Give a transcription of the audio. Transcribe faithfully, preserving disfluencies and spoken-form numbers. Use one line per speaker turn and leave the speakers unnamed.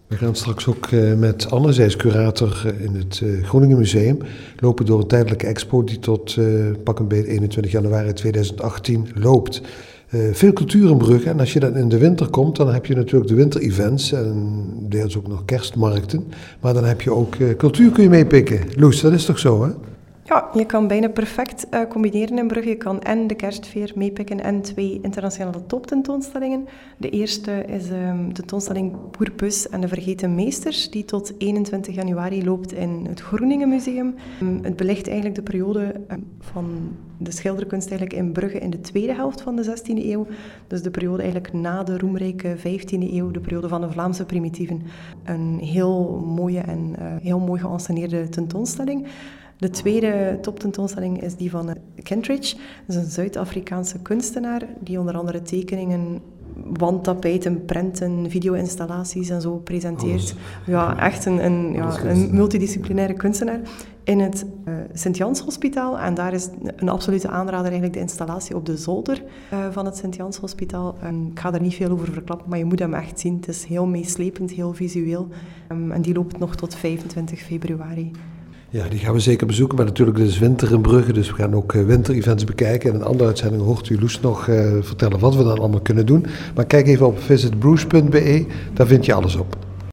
We gaan straks ook uh, met Anne, zij is curator uh, in het uh, Groningen Museum, lopen door een tijdelijke expo die tot uh, pak een beet eenentwintig januari tweeduizend achttien loopt. Uh, veel cultuur in Brugge en als je dan in de winter komt, dan heb je natuurlijk de winterevents en deels ook nog kerstmarkten. Maar dan heb je ook uh, cultuur kun je meepikken. Loes, dat is toch zo, hè?
Ja, je kan bijna perfect uh, combineren in Brugge. Je kan en de kerstfeer meepikken en twee internationale toptentoonstellingen. De eerste is um, de tentoonstelling Boerpus en de Vergeten Meesters, die tot eenentwintig januari loopt in het Groningen Museum. Um, het belicht eigenlijk de periode um, van de schilderkunst eigenlijk in Brugge in de tweede helft van de zestiende eeuw. Dus de periode eigenlijk na de roemrijke vijftiende eeuw, de periode van de Vlaamse primitieven. Een heel mooie en uh, heel mooi geënsceneerde tentoonstelling. De tweede toptentoonstelling is die van Kentridge. Dat is een Zuid-Afrikaanse kunstenaar die onder andere tekeningen, wandtapijten, prenten, video-installaties en zo presenteert. Ja, echt een, een, ja, een multidisciplinaire kunstenaar in het uh, Sint-Jans Hospitaal. En daar is een absolute aanrader eigenlijk de installatie op de zolder uh, van het Sint-Jans Hospitaal. Um, ik ga er niet veel over verklappen, maar je moet hem echt zien. Het is heel meeslepend, heel visueel. Um, en die loopt nog tot vijfentwintig februari.
Ja, die gaan we zeker bezoeken, maar natuurlijk het is winter in Brugge, dus we gaan ook uh, winterevents bekijken. En in een andere uitzending hoort u Loes nog uh, vertellen wat we dan allemaal kunnen doen. Maar kijk even op visit bruges punt b e, daar vind je alles op.